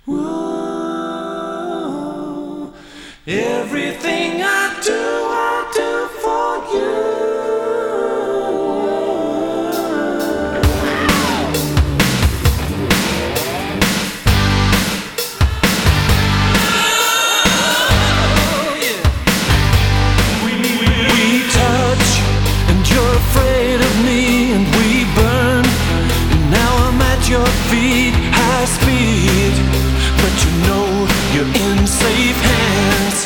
Whoa. Everything I do for you. We touch, and you're afraid of me, and we burn. And now I'm at your feet, high speed, but you know you're in safe hands.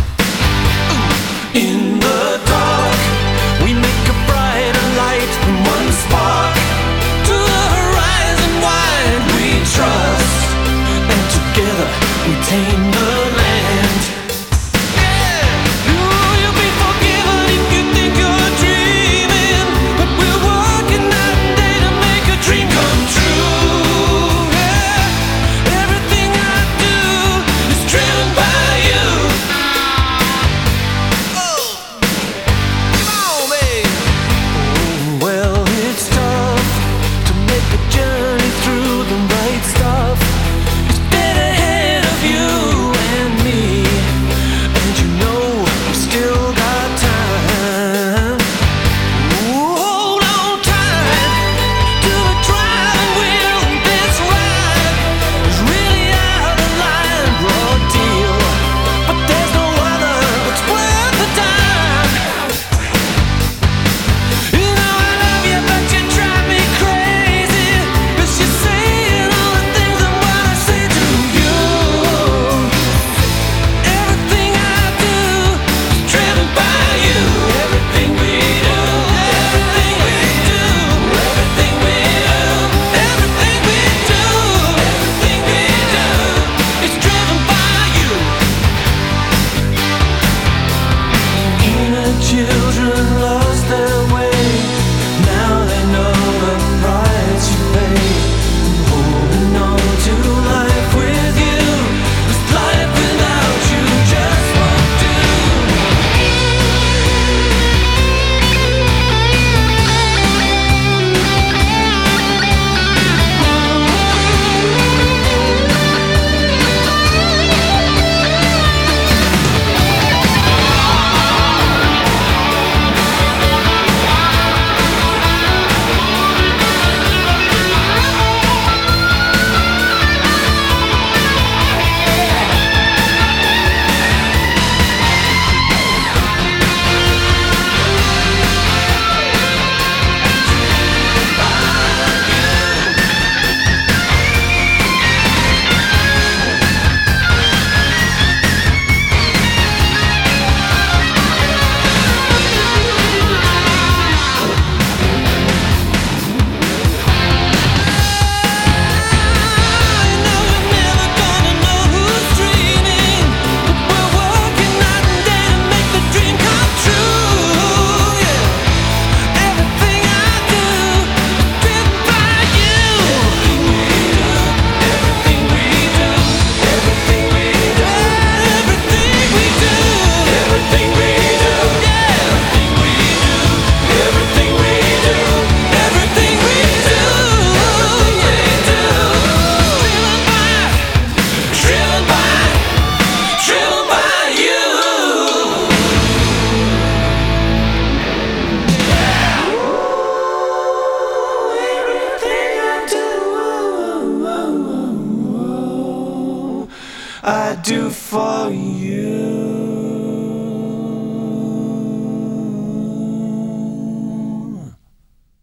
In the dark, we make a brighter light from one spark. To the horizon wide we trust, and together we tame the land. You'll be forgiven if you think you're dreaming, but we're working night and day to make a dream come true. Everything I do is driven by you. Come on, babe. Well, it's tough to make the journey through the right stuff. It's dead ahead of you and me, and you know we still got time. Hold on tight to the driving wheel, and this ride is really out of line, raw deal. But there's no other that's worth the time. You know I love you, but you drive me crazy, 'cause you're saying all the things I wanna say to you. Everything I do is driven by you. Everything we do, everything we do, everything we do, everything we do, everything we do is driven by you. Inner children lost their way. Now they know the price you pay. Holding on to life with you, 'cause life without you just won't do. I do for you.